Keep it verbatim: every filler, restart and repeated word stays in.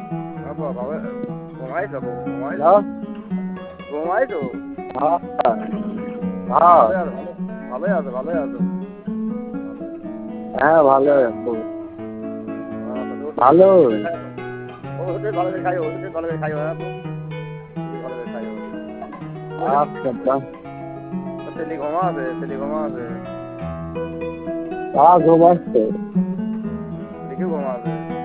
বাবা বাবা ঘুমাই তো ঘুমাই হ্যালো ঘুমাই তো হ্যাঁ হ্যাঁ ভালোই আছে ভালোই আছে হ্যাঁ ভালো আছি ভালো ওষুধ ভালো করে খাই ওষুধ ভালো করে খাই ভালো করে খাই আচ্ছা তা ছেলে ঘুমা আছে ছেলে ঘুমা আছে তা ঘুমাচ্ছে দেখে ঘুমা আছে